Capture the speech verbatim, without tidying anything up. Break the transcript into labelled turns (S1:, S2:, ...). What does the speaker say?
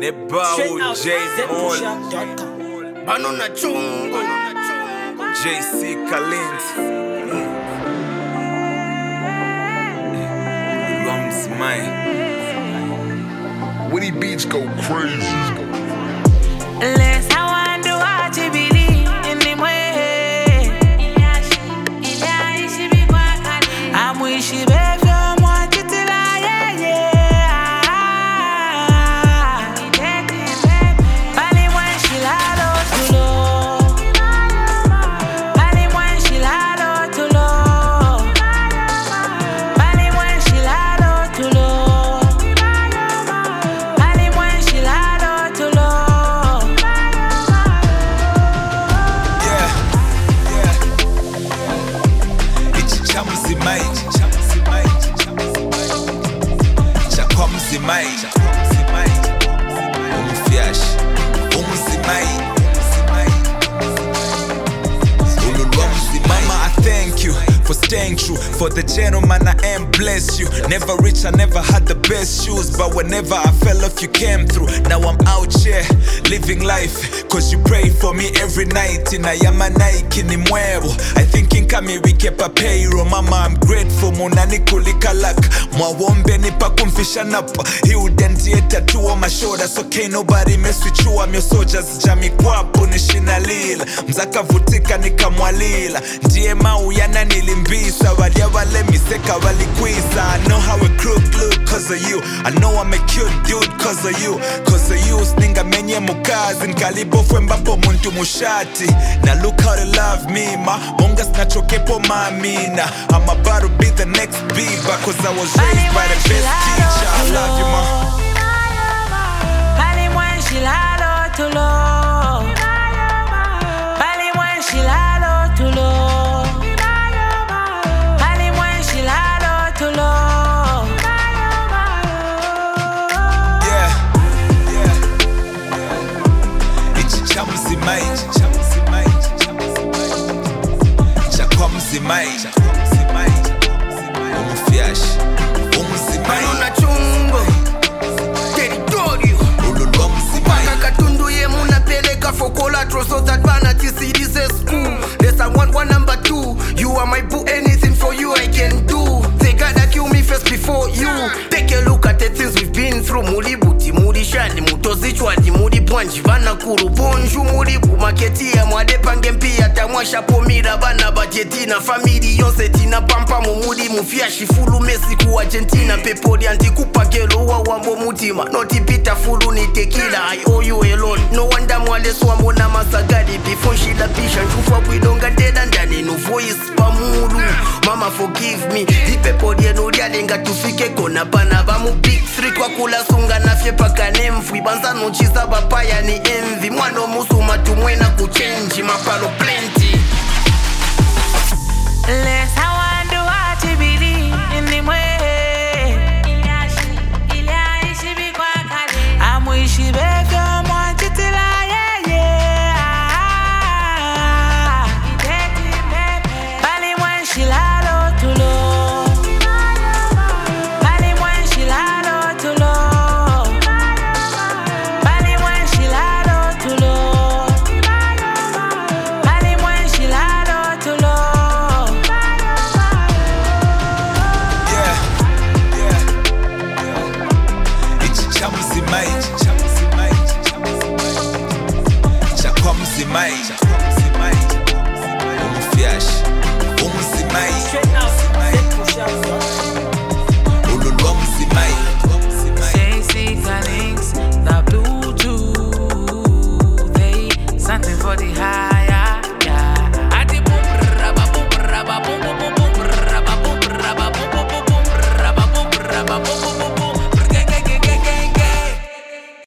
S1: Nebao J Mall
S2: Banana Chungo
S1: J C Kalint Rums Mine
S3: Witty beats go crazy.
S4: Let's how I do what you believe in the way. I'm wishing baby I'm wanting to lie, yeah, yeah. Bali when she lalo to low. Bali when she lalo to low. Bali when she lalo to low. Bali when she lalo to low.
S1: Yeah, yeah Ichi chamuzi mai Chamuzi mai Chamuzi mai Chamuzi mai Umufiash Umuzi mai Umuzi mai Mama, I thank you for staying true. For the gentleman I am, bless you. Never rich, I never had the best shoes, but whenever I fell off, you came through. Now I'm out here, living life, cause you prayed for me every night. In Ayama Nike ni mwebo I think in kami we kept a payroll. Mama, I'm grateful. Munani kulikalak Mwawombe nipa kumfisha napa. He udentiate tattoo on my shoulder, so can't nobody mess with you. I'm your soldiers, jami kwapo nishina lila. Mzaka vutika nikamwalila. Ndiye mau yana nilimbisa. Walia wale miseka walikwisa. I know how a crook look cause of you. I know I'm a cute dude cause of you. Cause of you, sninga menye mukazi. Nkalibo fwe mbapo muntu mushati. Now look how they love me, ma. Monga snachokepo mamina. I'm about to be the next Bieber cause I was raised by the best teacher. I love you, ma.
S4: Bali when she lalo to low. Bali when she lalo to low. Bali when she lalo to low.
S1: Yeah, yeah, yeah. Ichi chamuzi mai, chamuzi mai, chamuzi mai, chamuzi mai, umufiash, umuzi mai.
S2: Banana Chungo Territorio
S1: Ululomzi mai.
S2: Paka katundu ye muna peleka for collateral so that vanity see this is cool. There's a one one number two. You are my boo, anything for you I can do. They gotta kill me first before you. Take a look at the things we've been through. Mulibuti, murishani, mutozichwadi, muribwanji, vana kuru, bonju, muribu, maketi ya mwade pange mpia, tamwasha pomira, bana bajetina, family yonse tina, pampa mumudi, mufiashi, fulu mesi ku Argentina, pepodi antikupa gelo wa wambo mutima, noti pita fulu ni tequila, I owe you alone, no wonder mwale swambo na masagadi, before she la pisha, nchufa bwidonga ndeda ndani, no voice pamulu, mama forgive me, di pepodi enudia lenga tufike kona pana, bamu big three kwa kula sunga na fye paka nemfwi, banza nonchisa bapaya ni envy, mwano musu matumwena kuchenji, mapalo plenty.
S4: Let's how I do what you believe in the way. I'm wishing baby I'm wanting to lie, yeah, yeah. Bali when she lalo to low. Bali when she lalo to low. Bali when she lalo to low. Bali when she lalo to low.
S1: Yeah, yeah, yeah. Ichi chamuzi mai, chamuzi mai, chamuzi mai, chamuzi mai, umufiash,